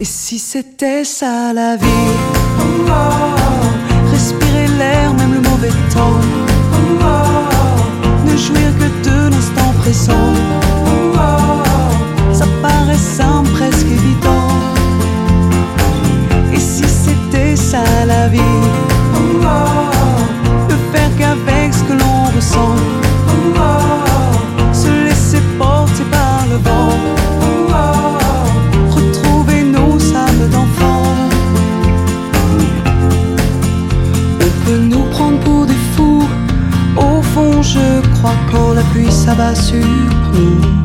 Et si c'était ça la vie, respirer l'air, même le mauvais temps, ne jouir que de l'instant présent, ça paraît simple, presque évident. Et si c'était ça la vie, ne faire qu'avec ce que l'on ressent, se laisser porter par le vent, retrouver nos âmes d'enfants. On peut nous prendre pour des fous, au fond je crois quand la pluie s'abat sur nous,